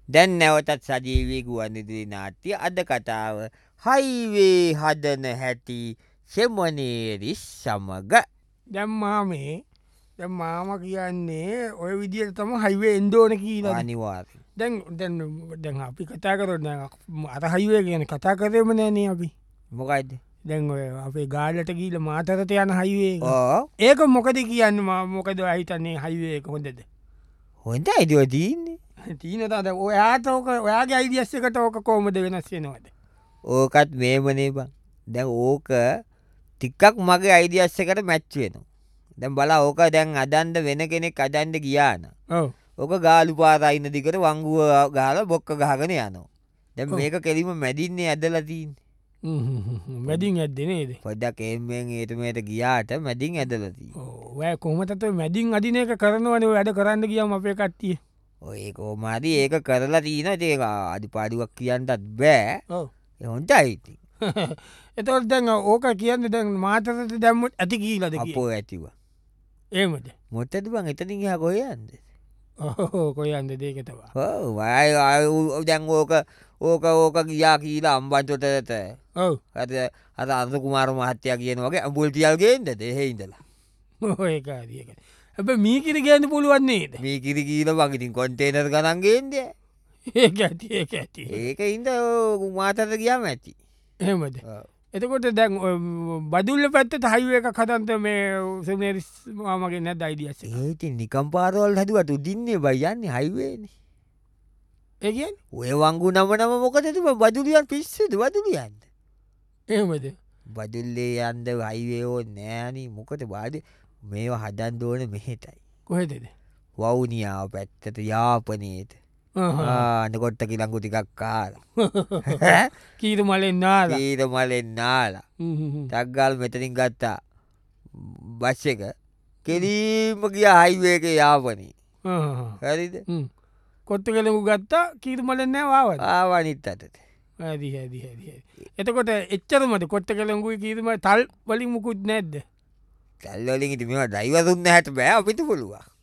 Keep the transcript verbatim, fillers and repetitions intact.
දැන් නැවතත් සජීවී ගුවන්විදුලි නාට්‍ය අද කතාව හයිවේ හදන හැටි සෙමනේරිස් සමග. දැම්මා මේ දැම් මාම කියන්නේ ඔය විදියට තම හයිවේ එන්දෝන කියලා අනිවාර් දැන් දැන් දැන් අපි කතා කරන්න අර හයිවේ කියන කතා කරම නෑනේ අපි මොකයිද දැන් ඔය අපේ ගාලට ගීල මාතරත යන හයිවේ ඕ ඒක මොකද කියන්න මොකද අහිතන්නේ හයිවේ හොඳද හොඳ අයිඩියෝ දීන්නේ තිීන තද ඔයාත ඕක ඔයාගේ අයිදිියස්සකට ඕක කෝමද වෙනස්වෙනවද ඕකත් මේමනේ බං දැන් ඕක ටික්කක් මගේ අයිදිියස්සකට මැච්චුවෙන දැම් බලා ඕක දැන් අදන්ද වෙන කෙනෙක් අදන්ඩ ගියාන ඕක ගාලු පාරයින්න දිකට වංගුව ගාල බොක්ක ගහගෙන යනවා දැම් මේක කෙරීම මැදින්නේ ඇදලතින් මැදින් ඇදනේද පොඩ්ඩක් එෙන්ෙන් ඒතුමට ගියාට මැදින් ඇදලති ඔය කොමතත මැදින් අදින එක කරනවන වැඩ කරන්න කියම අපේ කට්ටිය ඔය කෝමාරි ඒක කරලා තියන ඒක අඩි පාඩුවක් කියන්නත් බෑ හොන්ට අයිති එතොත් දැන් ඕක කියන්න දැන් මාතරට දැම්මට ඇති කියීලද අපෝ ඇතිව ඒමට මොත්තද බං එතනින් හා කොයන්ද ඕ කොයන්ද දේකතවා වයි දැන් ඕක ඕක ඕක ගියා කියලා අම්බන්තොටට ඔව ඇත අත අද කුමාර මහත්තයා කියන වගේ අඹුල් තියල්ගේන්ද දෙහෙඉදලා ඔයකාදියක ඇබ මීකිරි ගෑන්න පුළුවන්නේද මේ කිරි කියීල වගිතින් කොන්ටේනර් ගනන්ගේන්ද ඒ ඇති ඒ ඇති ඒක ඉන්ද මාතත ගියාම ඇති එහෙමද එතකොට දැන් බදුල්ල පැත්ත හයිුව එක කතන්ත මේ සනරිස් මාමගේ නැත් අයිඩියස්ස ඒති නිකම් පාරවල් හැදුවට උදින්නේ බයියන්නේ හයිවේන ඒගෙන් ඔය වංගු නම නම මොකතතිම බදුලියන් පිස්සද බදුලියන්ද එහෙමද බදුල්ලේ යන්ද හයිවේෝ නෑන මොකට බාද මේවා හදන් දෝන මෙහෙතයි කොහෙතද වවුනියාව පැත්තට යාපනයට අනකොට්ට කිලංගු ටිකක් කාල කීර මලෙන් නාල ඊට මලෙන් නාලා තක්ගල් මෙතනින් ගත්තා බස් එක කෙරීම ගිය හයිවේක යාපනී හැරිද කොත්ත කළමු ගත්තා කීර මලෙන් නෑවාව ආවනිත් අතට ඇදි හැදි හැදි එතකොට එච්චරමට කොට්ට කළංගුයි කීරම තල් වලින් මුකුත් නැද්ද කල්ලොලින් ඉති මෙවා දයිවතුන්න හැට බෑ අපිට පුළුවන්